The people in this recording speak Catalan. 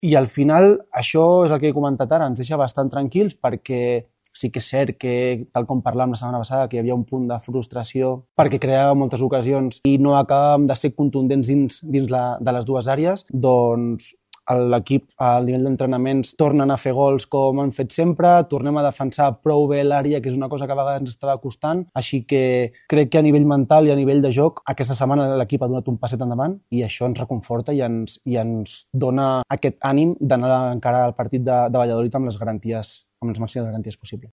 I al final, això és el que he comentat ara, ens deixa bastant tranquils perquè sí que és cert que, tal com parlàvem la setmana passada, que hi havia un punt de frustració perquè creava moltes ocasions i no acabàvem de ser contundents dins de les dues àrees, doncs l'equip al nivell d'entrenaments tornen a fer gols com han fet sempre, tornem a defensar prou bé l'àrea, que és una cosa que a vegades ens estava costant, així que crec que a nivell mental i a nivell de joc aquesta setmana l'equip ha donat un passet endavant i això ens reconforta i ens dona aquest ànim d'anar encara al partit de Valladolid amb les màximes garanties possibles.